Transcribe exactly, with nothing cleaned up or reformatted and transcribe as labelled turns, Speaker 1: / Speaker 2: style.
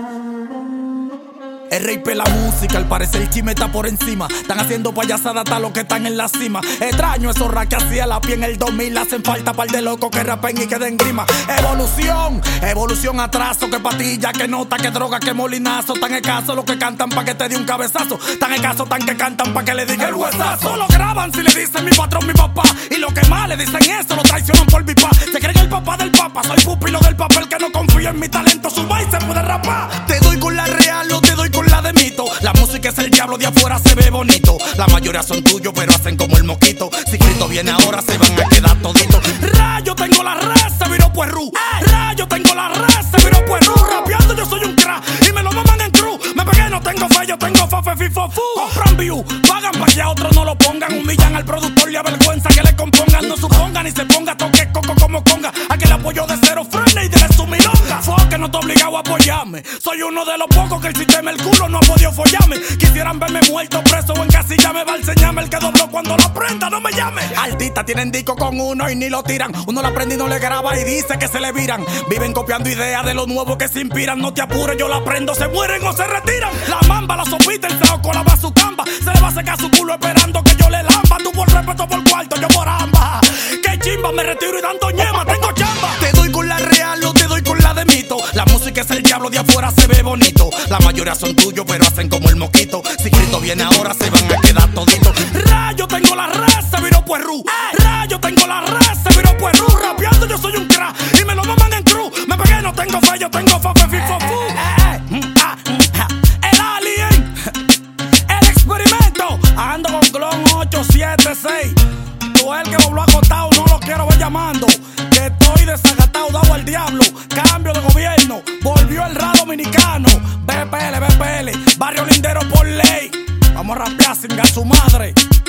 Speaker 1: El rey pe la música, al parecer el chisme está por encima. Están haciendo payasadas hasta los que están en la cima. Extraño esos rap que hacía la pie en el dos mil. Hacen falta par de locos que rapen y que den grima. Evolución, evolución atraso. Que patilla, que nota, que droga, que molinazo. Tan escaso los que cantan pa' que te dé un cabezazo. Tan escaso, tan que cantan pa' que le diga el huesazo. Lo graban si le dicen mi patrón, mi papá. Y lo que más le dicen eso, lo traicionan por mi pa. Se creen el papá del papa. Soy pupilo del papel que no confía en mi talento. Suba y se puede rapar. Te doy con la real o te doy con la de mito. La música es el diablo, de afuera se ve bonito. La mayoría son tuyos, pero hacen como el moquito. Si Cristo viene ahora, se van a quedar toditos. Rayo, tengo la red, se viró puerru. Rayo, tengo la red, se viró puerru. Rapeando yo soy un crack y me lo maman en cruz. Me pegué, no tengo fe, yo tengo fa, fe, fi, fo, fu. Compran view, pagan pa' que a otros no lo pongan. Humillan al productor y avergüenza que le compongan. No supongan ni se ponga, toque coco como conga. A que el apoyo de cero frene y de su milonga. Fue que no te obligado a apoyarme. Soy uno de los pocos que el sistema el culo no ha podido follarme. Quisieran verme muerto, preso o en casilla. Me va a enseñarme el que dobló cuando lo aprenda, no me llame. Artistas tienen disco con uno y ni lo tiran. Uno lo aprende y no le graba y dice que se le viran. Viven copiando ideas de lo nuevo que se inspiran. No te apures, yo la aprendo, se mueren o se retiran. La mamba, la sopita, el sao con la bazucamba. Se le va a secar su culo esperando que yo le lamba. Tú por respeto por cuarto, yo por ambas. Que chimba, me retiro y dando ñema, tengo chamba. Te doy con la real o te doy con la de mito. La música es el diablo, de afuera se ve bonito. La mayoría son tuyos, pero hacen como el moquito. Si Cristo viene ahora, se van a quedar toditos. Rayo, tengo la red, se viró puerru. Rayo, tengo la red, se viró puerru. Rapeando yo soy un crack y me lo maman en cruz. Me pegué, no tengo fe, yo tengo fa, fe, fi, fo, fu. El alien, el experimento. Ando con clon ocho siete seis. Tú el que dobló acostado, no lo quiero ver llamando. Que estoy desagatado, dado al diablo. Cambio de gobierno, volvió el rap dominicano. B P L, B P L, barrio lindero por ley. Vamos a rapear sin gas su madre.